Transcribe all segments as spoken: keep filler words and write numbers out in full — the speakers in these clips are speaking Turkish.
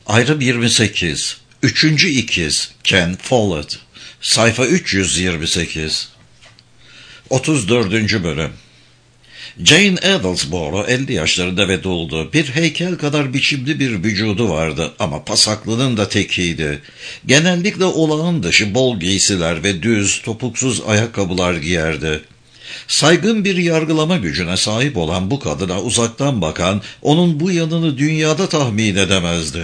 Ayrım yirmi sekiz. Üçüncü ikiz Ken Follett. Sayfa üç yüz yirmi sekiz. otuz dördüncü bölüm. Jane Edelsborough elli yaşlarında ve duldu. Bir heykel kadar biçimli bir vücudu vardı ama pasaklının da tekiydi. Genellikle olağan dışı bol giysiler ve düz, topuksuz ayakkabılar giyerdi. Saygın bir yargılama gücüne sahip olan bu kadına uzaktan bakan, onun bu yanını dünyada tahmin edemezdi.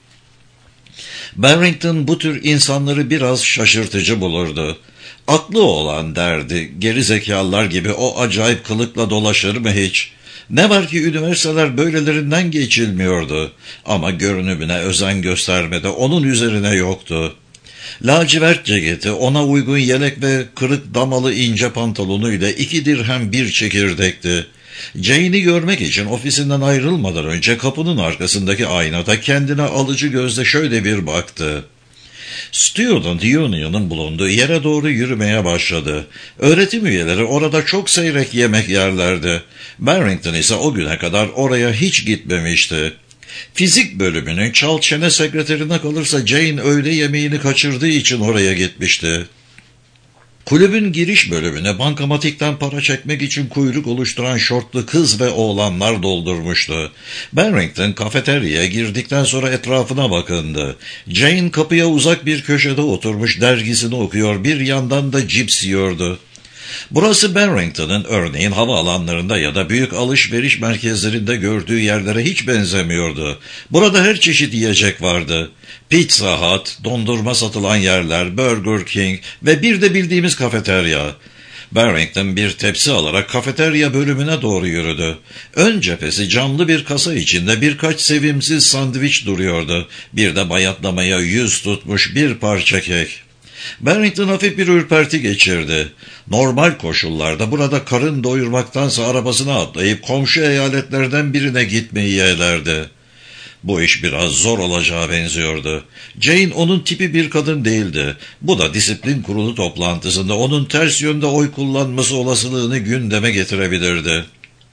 Barrington bu tür insanları biraz şaşırtıcı bulurdu. Aklı olan derdi, geri zekalılar gibi o acayip kılıkla dolaşır mı hiç? Ne var ki üniversiteler böylelerinden geçilmiyordu. Ama görünümüne özen göstermede onun üzerine yoktu. Lacivert ceketi, ona uygun yelek ve kırık damalı ince pantolonuyla iki dirhem bir çekirdekti. Jane'i görmek için ofisinden ayrılmadan önce kapının arkasındaki aynada kendine alıcı gözle şöyle bir baktı. Student Union'un bulunduğu yere doğru yürümeye başladı. Öğretim üyeleri orada çok seyrek yemek yerlerdi. Barrington ise o güne kadar oraya hiç gitmemişti. Fizik bölümünün çal çene sekreterine kalırsa Jane öğle yemeğini kaçırdığı için oraya gitmişti. Kulübün giriş bölümüne bankamatikten para çekmek için kuyruk oluşturan şortlu kız ve oğlanlar doldurmuştu. Barrington kafeteryaya girdikten sonra etrafına bakındı. Jane kapıya uzak bir köşede oturmuş dergisini okuyor, bir yandan da cips yiyordu. Burası Barrington'ın örneğin havaalanlarında ya da büyük alışveriş merkezlerinde gördüğü yerlere hiç benzemiyordu. Burada her çeşit yiyecek vardı. Pizza Hut, dondurma satılan yerler, Burger King ve bir de bildiğimiz kafeterya. Barrington bir tepsi alarak kafeterya bölümüne doğru yürüdü. Ön cephesi camlı bir kasa içinde birkaç sevimsiz sandviç duruyordu. Bir de bayatlamaya yüz tutmuş bir parça kek. Barrington hafif bir ürperti geçirdi. Normal koşullarda burada karın doyurmaktansa arabasına atlayıp komşu eyaletlerden birine gitmeyi yeğlerdi. Bu iş biraz zor olacağı benziyordu. Jane onun tipi bir kadın değildi. Bu da disiplin kurulu toplantısında onun ters yönde oy kullanması olasılığını gündeme getirebilirdi.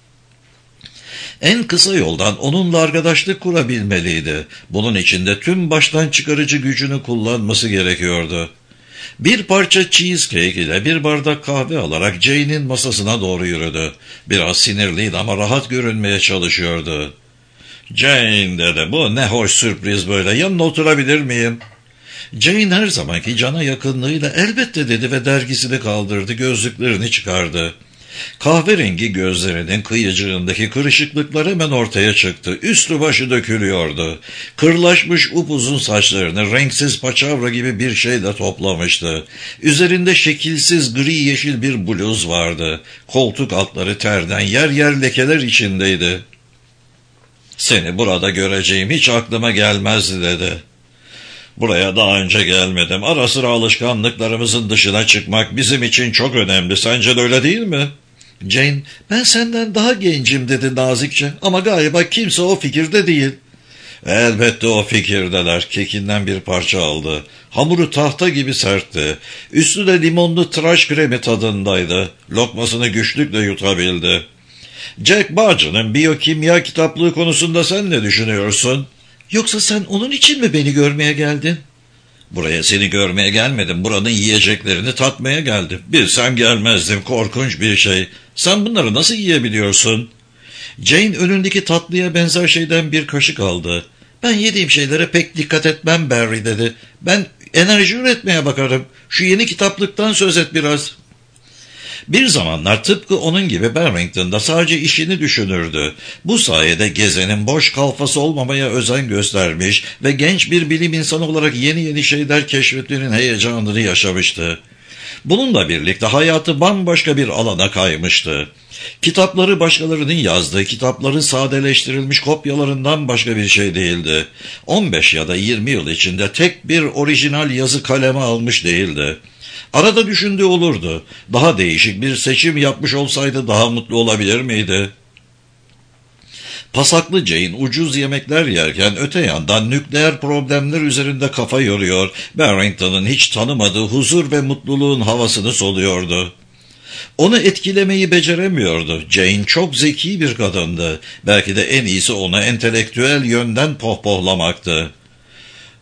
En kısa yoldan onunla arkadaşlık kurabilmeliydi. Bunun için de tüm baştan çıkarıcı gücünü kullanması gerekiyordu. Bir parça cheesecake ile bir bardak kahve alarak Jane'in masasına doğru yürüdü. Biraz sinirliydi ama rahat görünmeye çalışıyordu. "Jane," dedi, "bu ne hoş sürpriz böyle, yanına oturabilir miyim?" Jane her zamanki cana yakınlığıyla "elbette" dedi ve dergisini kaldırdı, gözlüklerini çıkardı. Kahverengi gözlerinin kıyıcığındaki kırışıklıklar hemen ortaya çıktı. Üstü başı dökülüyordu. Kırlaşmış upuzun saçlarını renksiz paçavra gibi bir şeyle toplamıştı. Üzerinde şekilsiz gri yeşil bir bluz vardı. Koltuk altları terden yer yer lekeler içindeydi. "Seni burada göreceğim hiç aklıma gelmezdi," dedi. "Buraya daha önce gelmedim. Ara sıra alışkanlıklarımızın dışına çıkmak bizim için çok önemli. Sence de öyle değil mi?" Jane, "Ben senden daha gencim," dedi nazikçe, "ama galiba kimse o fikirde değil." "Elbette o fikirdeler." Kekinden bir parça aldı. Hamuru tahta gibi sertti. Üstü de limonlu tıraş kremi tadındaydı. Lokmasını güçlükle yutabildi. "Jack Barger'ın biyokimya kitaplığı konusunda sen ne düşünüyorsun?" "Yoksa sen onun için mi beni görmeye geldin?" "Buraya seni görmeye gelmedim. Buranın yiyeceklerini tatmaya geldim." "Bilsem gelmezdim. Korkunç bir şey. Sen bunları nasıl yiyebiliyorsun?" Jane önündeki tatlıya benzer şeyden bir kaşık aldı. "Ben yediğim şeylere pek dikkat etmem Barry," dedi. "Ben enerji üretmeye bakarım. Şu yeni kitaplıktan söz et biraz." Bir zamanlar tıpkı onun gibi Barrington da sadece işini düşünürdü. Bu sayede gezenin boş kalfası olmamaya özen göstermiş ve genç bir bilim insanı olarak yeni yeni şeyler keşfetmenin heyecanını yaşamıştı. Bununla birlikte hayatı bambaşka bir alana kaymıştı. Kitapları başkalarının yazdığı kitapların sadeleştirilmiş kopyalarından başka bir şey değildi. on beş ya da yirmi yıl içinde tek bir orijinal yazı kaleme almış değildi. Arada düşündüğü olurdu. Daha değişik bir seçim yapmış olsaydı daha mutlu olabilir miydi? Pasaklı Jane ucuz yemekler yerken öte yandan nükleer problemler üzerinde kafa yoruyor, Barrington'ın hiç tanımadığı huzur ve mutluluğun havasını soluyordu. Onu etkilemeyi beceremiyordu. Jane çok zeki bir kadındı. Belki de en iyisi onu entelektüel yönden pohpohlamaktı.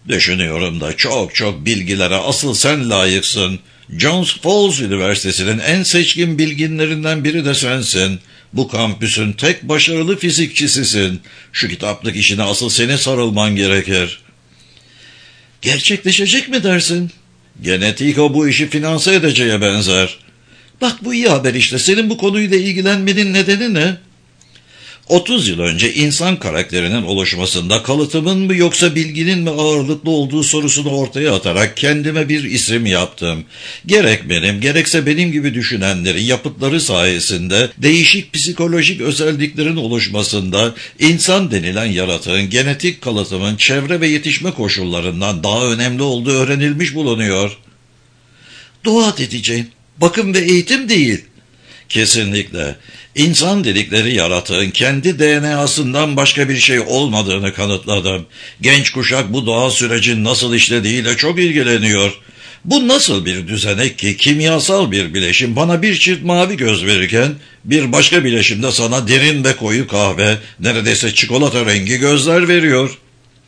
Düşünüyorum da çok çok bilgilere asıl sen layıksın. Johns Falls Üniversitesi'nin en seçkin bilginlerinden biri de sensin. Bu kampüsün tek başarılı fizikçisisin. Şu kitaplık işine asıl senin sarılman gerekir. Gerçekleşecek mi dersin? Genetiko bu işi finanse edeceğe benzer. Bak bu iyi haber işte. Senin bu konuyla ilgilenmenin nedeni ne? otuz yıl önce insan karakterinin oluşmasında kalıtımın mı yoksa bilginin mi ağırlıklı olduğu sorusunu ortaya atarak kendime bir isim yaptım. Gerek benim gerekse benim gibi düşünenlerin yapıtları sayesinde değişik psikolojik özelliklerin oluşmasında insan denilen yaratığın genetik kalıtımın çevre ve yetişme koşullarından daha önemli olduğu öğrenilmiş bulunuyor. Dua edeceğin, bakım ve eğitim değil. Kesinlikle. İnsan dedikleri yaratığın kendi D N A'sından başka bir şey olmadığını kanıtladım. Genç kuşak bu doğal sürecin nasıl işlediğiyle çok ilgileniyor. Bu nasıl bir düzenek ki kimyasal bir bileşim bana bir çift mavi göz verirken bir başka bileşimde sana derin ve koyu kahve, neredeyse çikolata rengi gözler veriyor.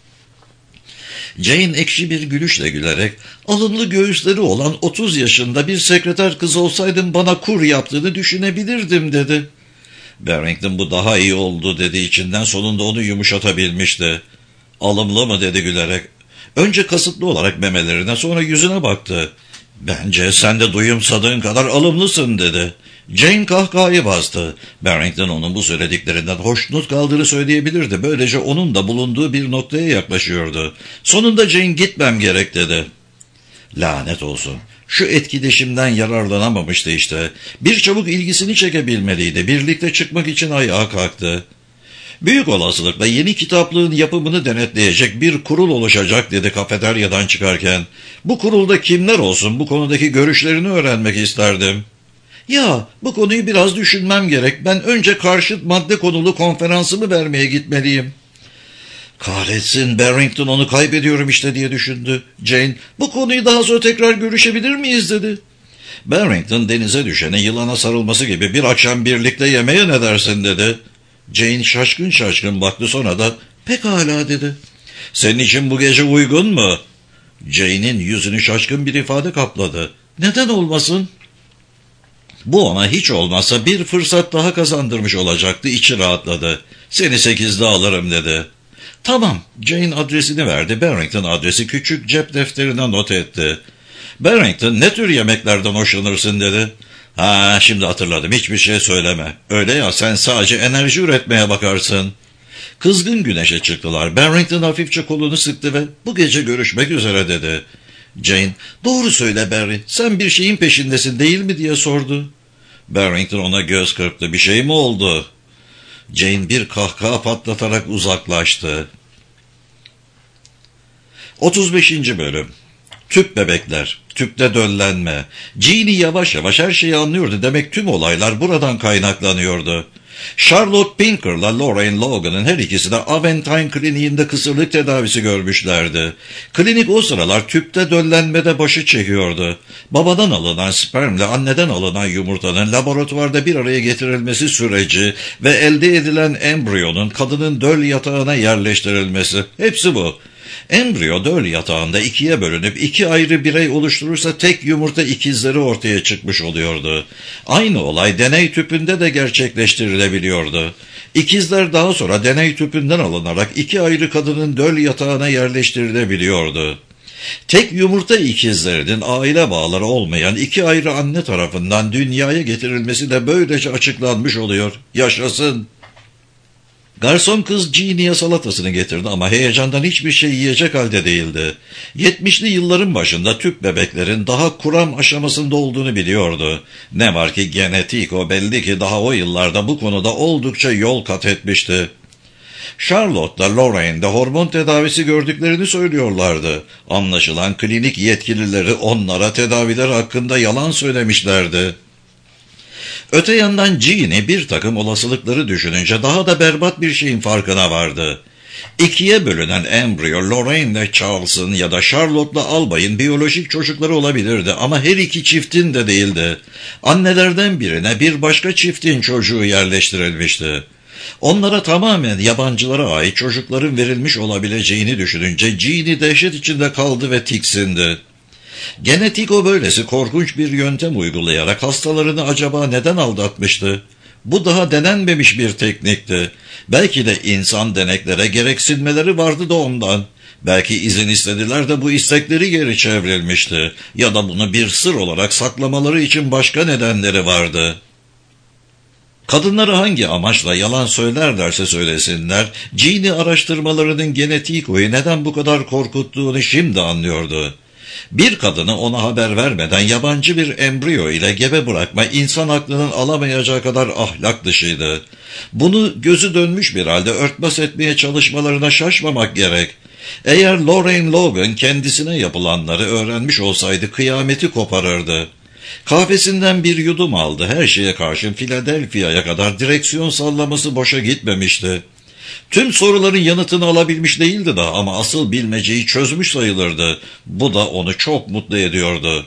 Jane ekşi bir gülüşle gülerek, alımlı göğüsleri olan otuz yaşında bir sekreter kız olsaydım bana kur yaptığını düşünebilirdim dedi. Barrington bu daha iyi oldu dedi, içinden sonunda onu yumuşatabilmişti. Alımlı mı dedi gülerek. Önce kasıtlı olarak memelerine sonra yüzüne baktı. Bence sen de duyumsadığın kadar alımlısın dedi. Jane kahkahayı bastı. Barrington onun bu söylediklerinden hoşnut kaldığını söyleyebilirdi. Böylece onun da bulunduğu bir noktaya yaklaşıyordu. Sonunda Jane gitmem gerek dedi. Lanet olsun. Şu etkileşimden yararlanamamıştı işte. Bir çabuk ilgisini çekebilmeliydi. Birlikte çıkmak için ayağa kalktı. Büyük olasılıkla yeni kitaplığın yapımını denetleyecek bir kurul oluşacak dedi kafeteryadan çıkarken. Bu kurulda kimler olsun, bu konudaki görüşlerini öğrenmek isterdim. Ya bu konuyu biraz düşünmem gerek. Ben önce karşıt madde konulu konferansımı vermeye gitmeliyim. Kahretsin, Barrington onu kaybediyorum işte diye düşündü. Jane, bu konuyu daha sonra tekrar görüşebilir miyiz dedi. Barrington denize düşene yılana sarılması gibi bir akşam birlikte yemeğe ne dersin dedi. Jane şaşkın şaşkın baktı, sonra da pekala dedi. Senin için bu gece uygun mu? Jane'in yüzünü şaşkın bir ifade kapladı. Neden olmasın? Bu ona hiç olmazsa bir fırsat daha kazandırmış olacaktı, içi rahatladı. Seni sekizde alırım dedi. Tamam, Jane adresini verdi. Barrington adresi küçük cep defterine not etti. Barrington ne tür yemeklerden hoşlanırsın dedi. Ha şimdi hatırladım, hiçbir şey söyleme. Öyle ya, sen sadece enerji üretmeye bakarsın. Kızgın güneşe çıktılar. Barrington hafifçe kolunu sıktı ve bu gece görüşmek üzere dedi. Jane, doğru söyle Barry, sen bir şeyin peşindesin değil mi diye sordu. Barrington ona göz kırptı. Bir şey mi oldu? Jane bir kahkaha patlatarak uzaklaştı. otuz beşinci bölüm. Tüp bebekler, tüpte döllenme. Jeannie yavaş yavaş her şeyi anlıyordu. Demek tüm olaylar buradan kaynaklanıyordu. Charlotte Pinker'la Lorraine Logan'ın her ikisi de Aventine Kliniğinde kısırlık tedavisi görmüşlerdi. Klinik o sıralar tüpte döllenmede başı çekiyordu. Babadan alınan spermle anneden alınan yumurtanın laboratuvarda bir araya getirilmesi süreci ve elde edilen embriyonun kadının döl yatağına yerleştirilmesi. Hepsi bu. Embriyo döl yatağında ikiye bölünüp iki ayrı birey oluşturursa tek yumurta ikizleri ortaya çıkmış oluyordu. Aynı olay deney tüpünde de gerçekleştirilebiliyordu. İkizler daha sonra deney tüpünden alınarak iki ayrı kadının döl yatağına yerleştirilebiliyordu. Tek yumurta ikizlerinin aile bağları olmayan iki ayrı anne tarafından dünyaya getirilmesi de böylece açıklanmış oluyor. Yaşasın! Garson kız Jeannie'ye salatasını getirdi ama heyecandan hiçbir şey yiyecek halde değildi. Yetmişli yılların başında tüp bebeklerin daha kuram aşamasında olduğunu biliyordu. Ne var ki Genetiko belli ki daha o yıllarda bu konuda oldukça yol kat etmişti. Charlotte'la Lorraine de hormon tedavisi gördüklerini söylüyorlardı. Anlaşılan klinik yetkilileri onlara tedaviler hakkında yalan söylemişlerdi. Öte yandan Jeannie bir takım olasılıkları düşününce daha da berbat bir şeyin farkına vardı. İkiye bölünen embriyo Lorraine ile Charles'ın ya da Charlotte'la Albay'ın biyolojik çocukları olabilirdi ama her iki çiftin de değildi. Annelerden birine bir başka çiftin çocuğu yerleştirilmişti. Onlara tamamen yabancılara ait çocukların verilmiş olabileceğini düşününce Jeannie dehşet içinde kaldı ve tiksindi. Genetiko böylesi korkunç bir yöntem uygulayarak hastalarını acaba neden aldatmıştı? Bu daha denenmemiş bir teknikti. Belki de insan deneklere gereksinmeleri vardı da ondan. Belki izin istediler de bu istekleri geri çevrilmişti. Ya da bunu bir sır olarak saklamaları için başka nedenleri vardı. Kadınları hangi amaçla yalan söylerlerse söylesinler, Jeannie araştırmalarının Genetiko'yu neden bu kadar korkuttuğunu şimdi anlıyordu. Bir kadını ona haber vermeden yabancı bir embriyo ile gebe bırakma insan aklının alamayacağı kadar ahlak dışıydı. Bunu gözü dönmüş bir halde örtbas etmeye çalışmalarına şaşmamak gerek. Eğer Lorraine Logan kendisine yapılanları öğrenmiş olsaydı kıyameti koparırdı. Kahvesinden bir yudum aldı. Her şeye karşın Philadelphia'ya kadar direksiyon sallaması boşa gitmemişti. Tüm soruların yanıtını alabilmiş değildi daha ama asıl bilmeceyi çözmüş sayılırdı. Bu da onu çok mutlu ediyordu.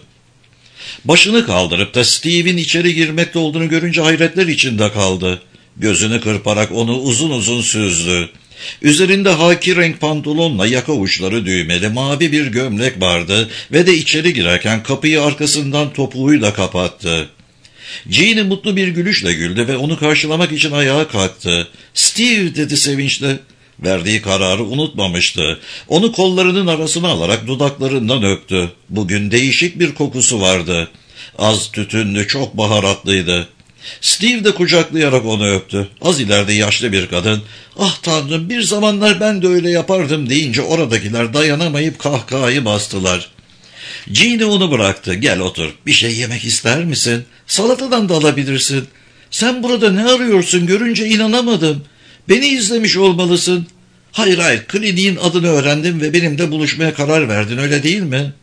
Başını kaldırıp da Steve'in içeri girmekte olduğunu görünce hayretler içinde kaldı. Gözünü kırparak onu uzun uzun süzdü. Üzerinde haki renk pantolonla yaka uçları düğmeli mavi bir gömlek vardı ve de içeri girerken kapıyı arkasından topuğuyla kapattı. Jeannie mutlu bir gülüşle güldü ve onu karşılamak için ayağa kalktı. "Steve," dedi sevinçle. Verdiği kararı unutmamıştı. Onu kollarının arasına alarak dudaklarından öptü. Bugün değişik bir kokusu vardı. Az tütünlü, çok baharatlıydı. Steve de kucaklayarak onu öptü. Az ileride yaşlı bir kadın, "Ah Tanrım, bir zamanlar ben de öyle yapardım," deyince oradakiler dayanamayıp kahkahayı bastılar. Jeannie onu bıraktı. "Gel otur. Bir şey yemek ister misin? Salatadan da alabilirsin. Sen burada ne arıyorsun? Görünce inanamadım. Beni izlemiş olmalısın." "Hayır hayır, kliniğin adını öğrendim ve benimle buluşmaya karar verdin, öyle değil mi?"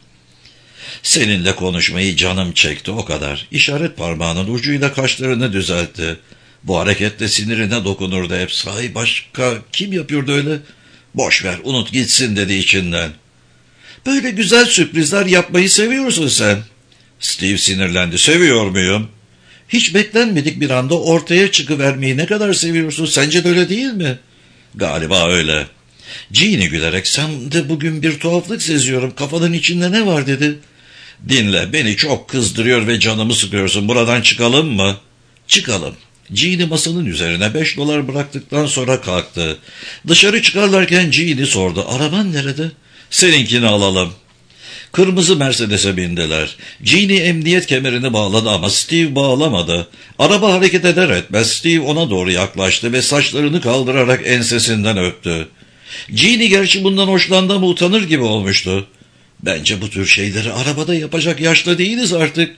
"Seninle konuşmayı canım çekti, o kadar." İşaret parmağının ucuyla kaşlarını düzeltti. Bu hareketle sinirine dokunurdu hep. "Sahi başka kim yapıyordu öyle?" "Boş ver, unut gitsin," dedi içinden. "Böyle güzel sürprizler yapmayı seviyorsun sen." Steve sinirlendi. "Seviyor muyum?" "Hiç beklenmedik bir anda ortaya çıkıvermeyi ne kadar seviyorsun. Sence de öyle değil mi?" "Galiba öyle." Jeannie gülerek, "Sen de bugün bir tuhaflık seziyorum. Kafanın içinde ne var?" dedi. "Dinle, beni çok kızdırıyor ve canımı sıkıyorsun. Buradan çıkalım mı?" "Çıkalım." Jeannie masanın üzerine beş dolar bıraktıktan sonra kalktı. Dışarı çıkarlarken Jeannie sordu. "Araban nerede?" "Seninkini alalım." Kırmızı Mercedes'e bindiler. Jeannie emniyet kemerini bağladı ama Steve bağlamadı. Araba hareket eder etmez Steve ona doğru yaklaştı ve saçlarını kaldırarak ensesinden öptü. Jeannie gerçi bundan hoşlandı ama utanır gibi olmuştu. "Bence bu tür şeyleri arabada yapacak yaşta değiliz artık."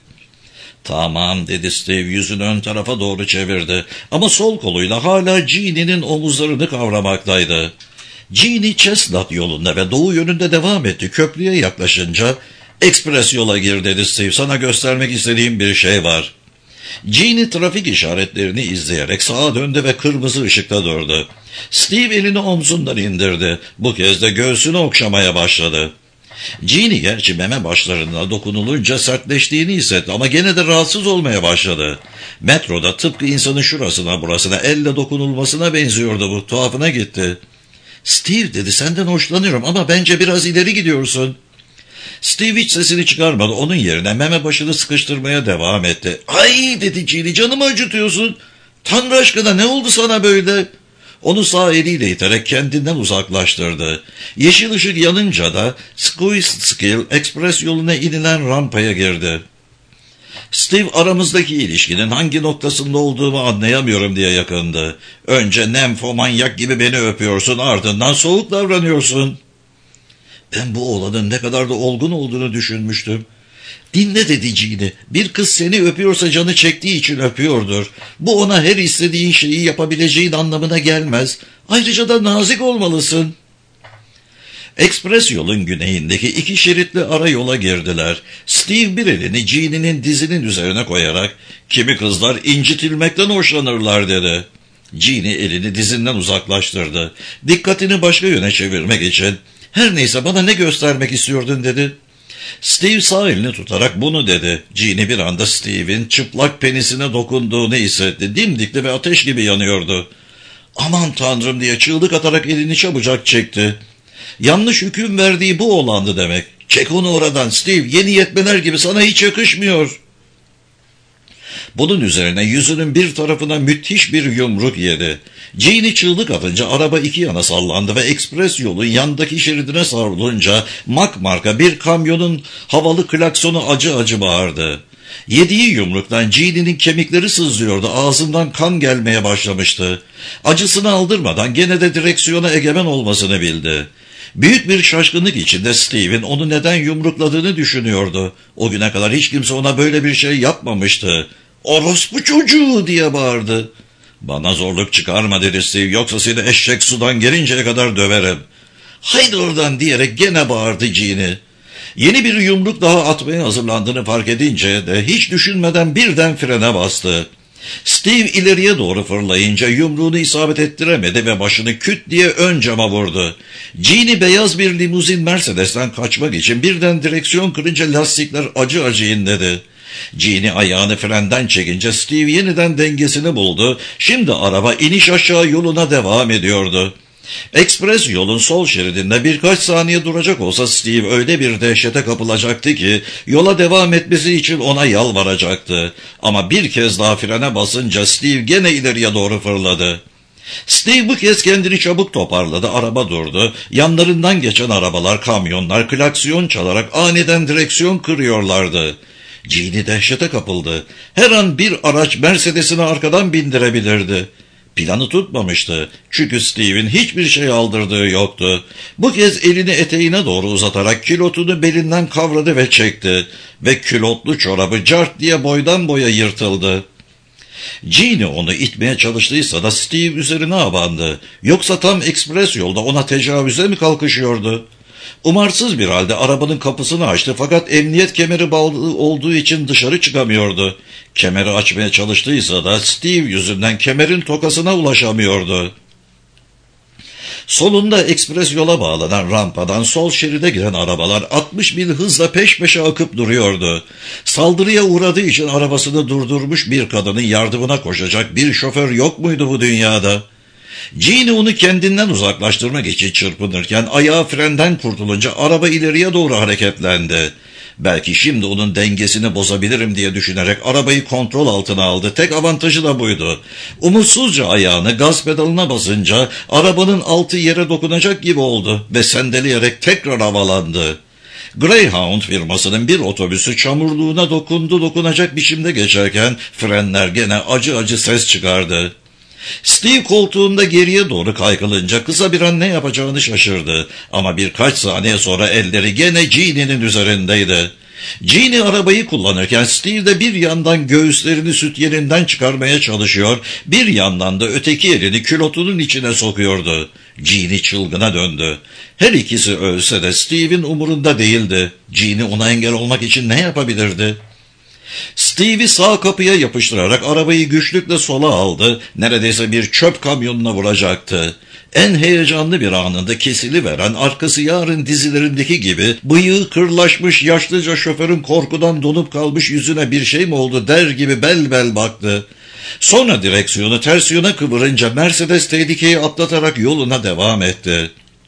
"Tamam," dedi Steve, yüzünü ön tarafa doğru çevirdi. Ama sol koluyla hala Jeannie'nin omuzlarını kavramaktaydı. Jeannie Chestnut yolunda ve doğu yönünde devam etti. Köprüye yaklaşınca, "Ekspres yola gir," dedi Steve. "Sana göstermek istediğim bir şey var." Jeannie trafik işaretlerini izleyerek sağa döndü ve kırmızı ışıkta durdu. Steve elini omzundan indirdi. Bu kez de göğsünü okşamaya başladı. Jeannie gerçi meme başlarına dokunulunca sertleştiğini hissetti ama gene de rahatsız olmaya başladı. Metroda tıpkı insanın şurasına burasına elle dokunulmasına benziyordu bu. Tuhafına gitti. "Steve," dedi, "senden hoşlanıyorum ama bence biraz ileri gidiyorsun." Steve hiç sesini çıkarmadı. Onun yerine meme başını sıkıştırmaya devam etti. "Ay," dedi Jeannie, "canımı acıtıyorsun. Tanrı aşkına ne oldu sana böyle?" Onu sağ eliyle iterek kendinden uzaklaştırdı. Yeşil ışık yanınca da Squeezed Express yoluna inilen rampaya girdi. Steve aramızdaki ilişkinin hangi noktasında olduğumu anlayamıyorum diye yakındı. "Önce nemfomanyak gibi beni öpüyorsun, ardından soğuk davranıyorsun." Ben bu oğlanın ne kadar da olgun olduğunu düşünmüştüm. "Dinle," dedi Jeannie, "bir kız seni öpüyorsa canı çektiği için öpüyordur. Bu ona her istediğin şeyi yapabileceğin anlamına gelmez. Ayrıca da nazik olmalısın." Ekspres yolun güneyindeki iki şeritli ara yola girdiler. Steve bir elini Jeannie'nin dizinin üzerine koyarak, "Kimi kızlar incitilmekten hoşlanırlar," dedi. Jeannie elini dizinden uzaklaştırdı. Dikkatini başka yöne çevirmek için, "Her neyse, bana ne göstermek istiyordun?" dedi. Steve sağ elini tutarak bunu dedi. Jeannie bir anda Steve'in çıplak penisine dokunduğunu hissetti. Dimdikli ve ateş gibi yanıyordu. "Aman Tanrım!" diye çığlık atarak elini çabucak çekti. Yanlış hüküm verdiği bu olandı demek. "Çek onu oradan Steve, yeni yetmeler gibi, sana hiç yakışmıyor." Bunun üzerine yüzünün bir tarafına müthiş bir yumruk yedi. Jean'i çığlık atınca araba iki yana sallandı ve ekspres yolun yandaki şeridine savrulunca Mack marka bir kamyonun havalı klaksonu acı acı bağırdı. Yediği yumruktan Jean'in kemikleri sızlıyordu, ağzından kan gelmeye başlamıştı. Acısını aldırmadan gene de direksiyona egemen olmasını bildi. Büyük bir şaşkınlık içinde Steve'in onu neden yumrukladığını düşünüyordu. O güne kadar hiç kimse ona böyle bir şey yapmamıştı. "Orospu çocuğu!" diye bağırdı. "Bana zorluk çıkarma," dedi Steve, "yoksa seni eşek sudan gelinceye kadar döverim." "Haydi oradan!" diyerek gene bağırdı Jean'i. Yeni bir yumruk daha atmaya hazırlandığını fark edince de hiç düşünmeden birden frene bastı. Steve ileriye doğru fırlayınca yumruğunu isabet ettiremedi ve başını küt diye ön cama vurdu. Jean'i beyaz bir limuzin Mercedes'ten kaçmak için birden direksiyon kırınca lastikler acı acı inledi. Jean'i ayağını frenden çekince Steve yeniden dengesini buldu. Şimdi araba iniş aşağı yoluna devam ediyordu. Ekspres yolun sol şeridinde birkaç saniye duracak olsa Steve öyle bir dehşete kapılacaktı ki yola devam etmesi için ona yalvaracaktı. Ama bir kez daha frene basınca Steve gene ileriye doğru fırladı. Steve bu kez kendini çabuk toparladı, araba durdu. Yanlarından geçen arabalar, kamyonlar klaksiyon çalarak aniden direksiyon kırıyorlardı. Jean'i dehşete kapıldı. Her an bir araç Mercedes'ini arkadan bindirebilirdi. Planı tutmamıştı. Çünkü Steve'in hiçbir şey aldırdığı yoktu. Bu kez elini eteğine doğru uzatarak külotunu belinden kavradı ve çekti. Ve külotlu çorabı cart diye boydan boya yırtıldı. Jean'i onu itmeye çalıştıysa da Steve üzerine abandı. Yoksa tam ekspres yolda ona tecavüze mi kalkışıyordu? Umarsız bir halde arabanın kapısını açtı fakat emniyet kemeri bağlı olduğu için dışarı çıkamıyordu. Kemeri açmaya çalıştıysa da Steve yüzünden kemerin tokasına ulaşamıyordu. Solunda ekspres yola bağlanan rampadan sol şeride giren arabalar altmış mil hızla peş peşe akıp duruyordu. Saldırıya uğradığı için arabasını durdurmuş bir kadının yardımına koşacak bir şoför yok muydu bu dünyada? Jean'i onu kendinden uzaklaştırmak için çırpınırken ayağı frenden kurtulunca araba ileriye doğru hareketlendi. Belki şimdi onun dengesini bozabilirim diye düşünerek arabayı kontrol altına aldı. Tek avantajı da buydu. Umutsuzca ayağını gaz pedalına basınca arabanın altı yere dokunacak gibi oldu ve sendeleyerek tekrar havalandı. Greyhound firmasının bir otobüsü çamurluğuna dokundu dokunacak biçimde geçerken frenler gene acı acı ses çıkardı. Steve koltuğunda geriye doğru kaykılınca kısa bir an ne yapacağını şaşırdı. Ama birkaç saniye sonra elleri gene Jean'in üzerindeydi. Jean'i arabayı kullanırken Steve de bir yandan göğüslerini süt yerinden çıkarmaya çalışıyor, bir yandan da öteki elini külotunun içine sokuyordu. Jean'i çılgına döndü. Her ikisi ölse de Steve'in umurunda değildi. Jean'i ona engel olmak için ne yapabilirdi? Steve'i sağ kapıya yapıştırarak arabayı güçlükle sola aldı. Neredeyse bir çöp kamyonuna vuracaktı. En heyecanlı bir anında kesiliveren, arkası yarın dizilerindeki gibi bıyığı kırlaşmış yaşlıca şoförün korkudan donup kalmış yüzüne bir şey mi oldu der gibi bel bel baktı. Sonra direksiyonu ters yöne kıvırınca Mercedes tehlikeyi atlatarak yoluna devam etti.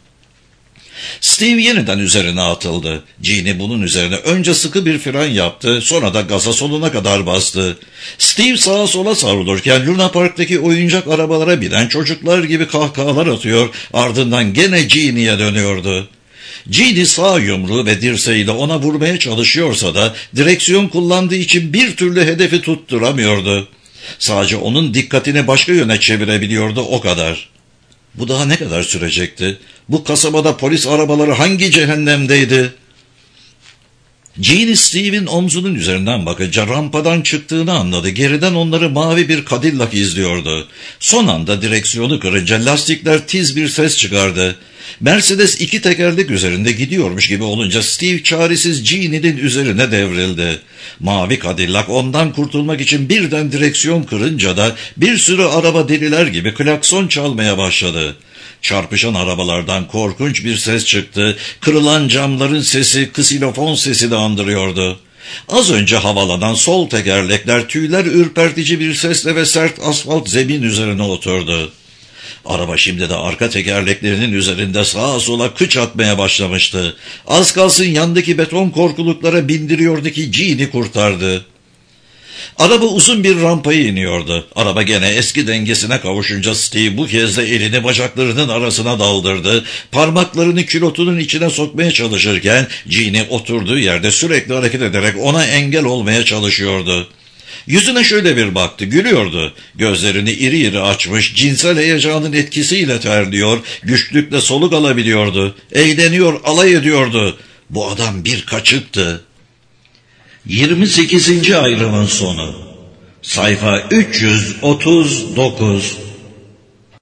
Steve yeniden üzerine atıldı. Jean'i bunun üzerine önce sıkı bir fren yaptı, sonra da gaza sonuna kadar bastı. Steve sağa sola savrulurken Luna Park'taki oyuncak arabalara binen çocuklar gibi kahkahalar atıyor, ardından gene Jean'iye dönüyordu. Jean'i sağ yumruğu ve dirseğiyle ona vurmaya çalışıyorsa da direksiyon kullandığı için bir türlü hedefi tutturamıyordu. Sadece onun dikkatini başka yöne çevirebiliyordu, o kadar. Bu daha ne kadar sürecekti? Bu kasabada polis arabaları hangi cehennemdeydi? Jean Steve'in omzunun üzerinden bakınca rampadan çıktığını anladı. Geriden onları mavi bir Cadillac izliyordu. Son anda direksiyonu kırınca lastikler tiz bir ses çıkardı. Mercedes iki tekerlek üzerinde gidiyormuş gibi olunca Steve çaresiz Jean'in üzerine devrildi. Mavi Cadillac ondan kurtulmak için birden direksiyon kırınca da bir sürü araba deliler gibi klakson çalmaya başladı. Çarpışan arabalardan korkunç bir ses çıktı. Kırılan camların sesi ksilofon sesini andırıyordu. Az önce havalanan sol tekerlekler tüyler ürpertici bir sesle ve sert asfalt zemin üzerine oturdu. Araba şimdi de arka tekerleklerinin üzerinde sağa sola kıç atmaya başlamıştı. Az kalsın yandaki beton korkuluklara bindiriyordu ki Jean'i kurtardı. Araba uzun bir rampayı iniyordu. Araba gene eski dengesine kavuşunca Steve bu kez de elini bacaklarının arasına daldırdı. Parmaklarını külotunun içine sokmaya çalışırken Jean'i oturduğu yerde sürekli hareket ederek ona engel olmaya çalışıyordu. Yüzüne şöyle bir baktı, gülüyordu. Gözlerini iri iri açmış, cinsel heyecanın etkisiyle terliyor, güçlükle soluk alabiliyordu. Eğleniyor, alay ediyordu. Bu adam bir kaçıktı. yirmi sekizinci ayrımın sonu. Sayfa üç yüz otuz dokuz.